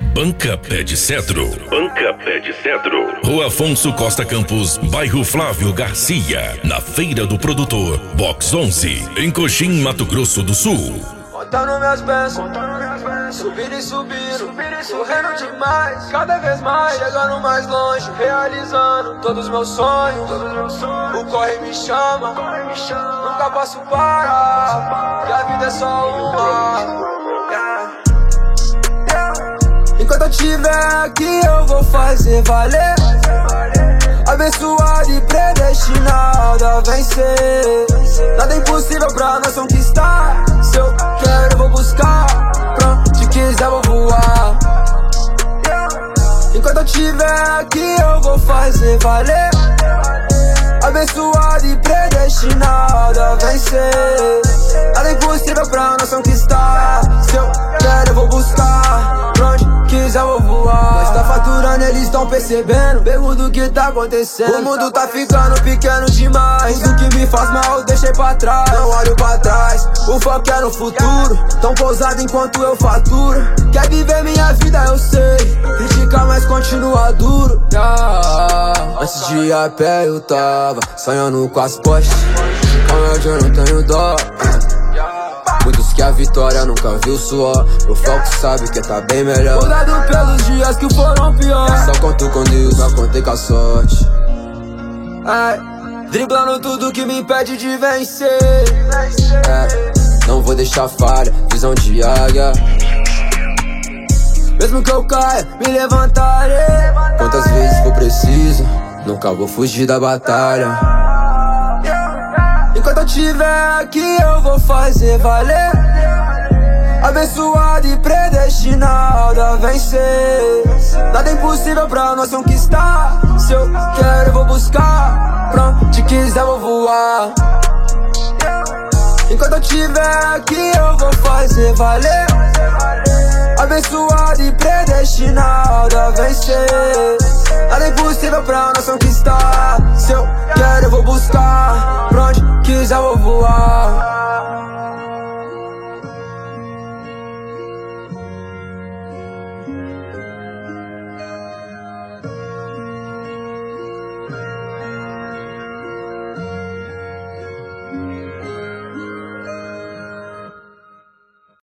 Banca Pé de Cedro. Banca Pé de Cedro. Rua Afonso Costa Campos, bairro Flávio Garcia. Na Feira do Produtor, Box 11, em Coxim, Mato Grosso do Sul. Contando minhas bênçãos, subindo e subindo, correndo demais, cada vez mais, chegando mais longe, realizando todos os meus sonhos. O corre me chama, nunca posso parar, que a vida é só uma. Enquanto eu estiver aqui eu vou fazer valer, abençoado e predestinado a vencer. Nada é impossível pra nós conquistar. Se eu quero eu vou buscar, pra onde quiser eu vou voar. Enquanto eu estiver aqui eu vou fazer valer, abençoado e predestinado a vencer. Nada é impossível pra nós conquistar. Se eu quero eu vou buscar, pra onde quiser eu vou voar. Nós tá faturando, eles tão percebendo, pergunto o que tá acontecendo. O mundo tá ficando pequeno demais, tudo que me faz mal eu deixei pra trás. Não olho pra trás, o foco é no futuro, tão pousado enquanto eu faturo. Quer viver minha vida eu sei, critica mas continua duro. Antes de ir a pé eu tava sonhando com as postes, com eu não tenho dó. Muitos que a vitória nunca viu suor, o foco sabe que tá bem melhor. Cuidado pelos dias que foram piores, só conto com Deus, só contei com a sorte. Driblando tudo que me impede de vencer. Não vou deixar falha, visão de águia. Mesmo que eu caia, me levantarei. Quantas vezes for preciso, nunca vou fugir da batalha. Enquanto eu estiver aqui eu vou fazer valer, abençoado e predestinado a vencer. Nada é impossível pra nós conquistar. Se eu quero eu vou buscar, pra onde quiser eu vou voar. Enquanto eu estiver aqui eu vou fazer valer, abençoado e predestinado a vencer. Nada é impossível pra nós conquistar.